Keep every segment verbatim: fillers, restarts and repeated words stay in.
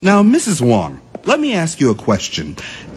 Now, Missus Wong, let me ask you a question.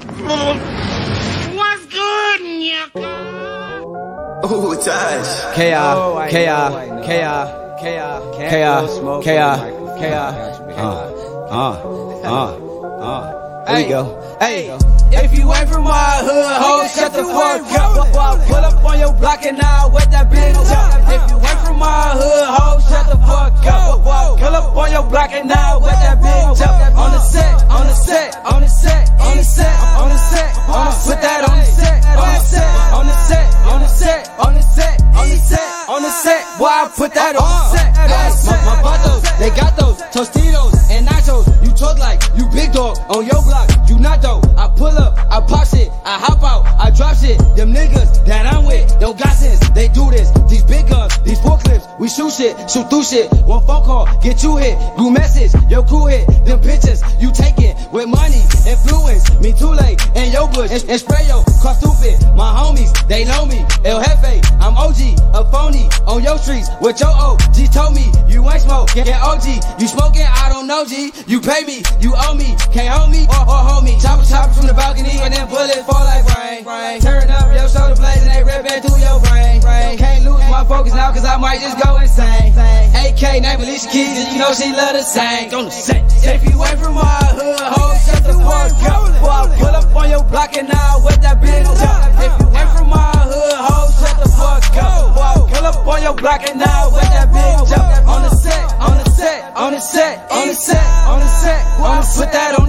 What's good, Nyaka? Ooh, Josh. K I, K I, K I, K I, K I, K I, K I, uh, uh, uh, uh, there we go. Hey, if you ain't from my hood, ho, shut the fuck up. Pull up on your block and now wet that bitch up. If you ain't from my hood, ho, shut the fuck up. Pull up on your block and now wet that bitch up. On the set, on the set, on the set, on the set, on the set, on the set, put that on the set, on the set, on the set, on the set, on the set, on the set, on the set. Why I put that on the set? My, my vatos, they got those Tostitos and nachos. You talk like you big dog on your block. You not though. I pull up, I pop shit, I hop out, I drop shit. Them niggas that I'm with don't got sense. They do this. These big guns, these forklifts, we shoot shit, shoot through shit. One phone call, get you hit. Blue message, your crew hit. Them pictures you taking with money, influence. Me too late, and yo bush, and, and spray yo, car stupid. My homies, they know me. El Jefe, I'm O G, a phony on your streets. What your O G told me, you ain't smoke. Yeah, O G, you smoking, I don't know G. You pay me, you owe me, can't hold me or, or hold me. Chopper, chopper from the balcony, and then bullets fall like rain. rain. Turn up your shoulder blades and they rip into your brain. brain. Can't lose my focus now, cause I might just go insane. A K, name Alicia Keys, and you know she love the same. On the set. If you ain't from my hood, ho, shut the fuck up. Before I pull up on your block and now wet that bitch up. If you ain't from my hood, ho, shut the fuck up. Before I pull up on your block and now wet that bitch up. On the set, on the set, on the set, on the set, on the set, on the set, put that on